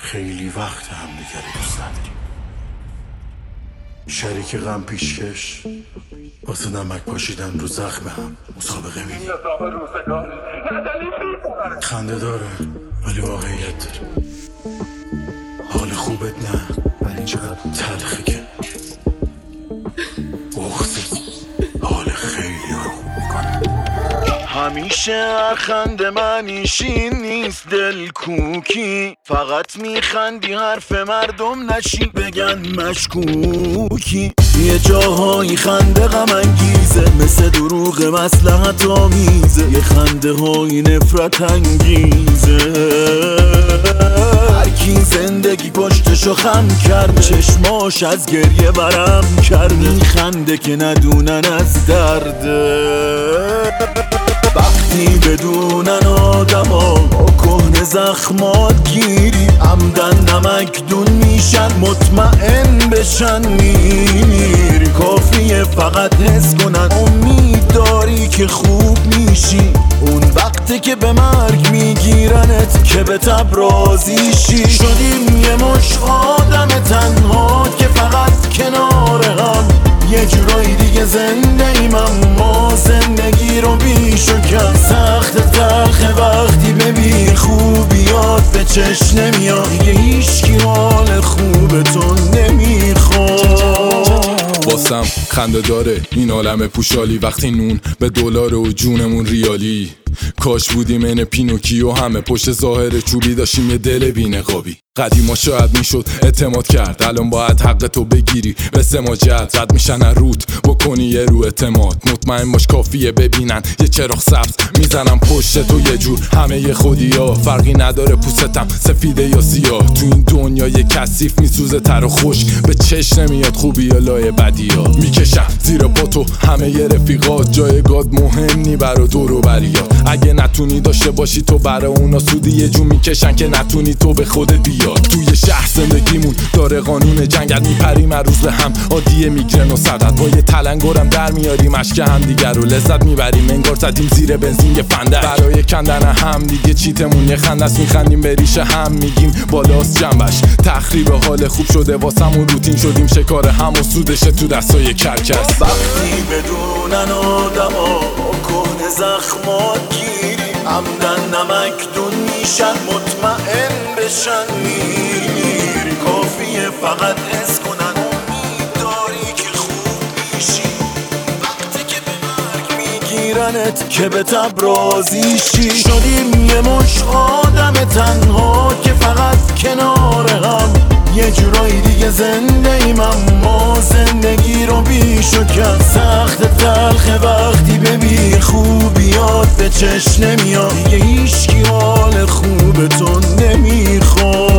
خیلی وقت همدیگه رو دوست نداریم. شریک غم پیشکش واسه نمک پاشیدن رو زخم هم مسابقه میدیم. خنده داره ولی واقعیت داره. حال خوبت نه ولی چقدر تلخه که بغضت حال خیلی رو خوب میکنه. همیشه هر خنده منیشین نیست دل کوکی، فقط میخندی حرف مردم نشی بگن مشکوکی. یه جاهایی خنده غم انگیزه، مثل دروغ مصلحت آمیزه. یه خنده های نفرت انگیزه. هر کی زندگی پشتشو خم کرد، چشماش از گریه برم کرد. میخنده که ندونن از درده. وقتی بدونن آدما با کهنه زخمات گیری، عمدن نمک دون میشن مطمئن بشن میری. کافیه فقط حس کنن امید داری که خوب میشی. اون وقتی که به مرگ میگیرنت که به تب راضی شی. شدیم یه مش آدم تنها که فقط کنار هم. یه جورایی دیگه زنده ایم اما زندگی رو بیش و کم. سخت تلخه وقتی ببین خوبیات به چشم نمیاد. دیگه هیچکی حال خوبتون نمیخواد. واسم خنده داره این عالم پوشالی، وقتی نون به دلار و جونمون ریالی. کاش بودیم این پینوکیو، همه پشت ظاهر چوبی داشتیم یه دل بی‌نقابی. قدیما شاید میشد اعتماد کرد، الان باید حق تو بگیری به سماجت. رد میشن روت بکنی یه رو اعتماد. مطمئن باش کافیه ببینن یه چراغ سبز میزنم پشت تو یه جور. همه یه خودی ها فرقی نداره پوستم سفیده یا سیاه. تو این دنیای کثیف میسوزه تر و خوش، به چشم نمیاد خوبی یا لای بدی ها. میکشم زیر پاتو همه یه رفیقات، جایگاه مهم نی برا دور و بریات. اگه نتونی داشته باشی تو برا اونا سودی، یه جو میکشن که نتونی تو به خودت بیاد. توی شهر زندگیمون داره قانون جنگت، میپریم هر روز به هم عادیه میگرن و سردت. با یه تلنگرم در میاریم اشک هم دیگر رو لذت میبریم. انگار زدیم زیر بنزین یه فندک برای کندن هم دیگه. چیتمون یه خندست میخندیم به ریشه هم میگیم بالاست جنبش. تخریب حال خوب شده واسمون روتین شدیم شکار هم و سودشه تو دستای کرکس. وقتی بدونن آدما با کهنه زخمات گیری، عمدن نمک دون میشن مطمئن بشن میری. کافیه فقط حس کنن امید داری که خوب میشی. وقتی که به مرگ میگیرنت که به تب راضی شی. شدیم یه مش آدم تنها که فقط کنار هم. یه جورایی دیگه زنده ایم اما زندگی رو بیش و کم. سخت تلخه وقتی ببین خوبیات به چشم نمیاد. دیگه هیچکی حال خوبتون نمیخواد.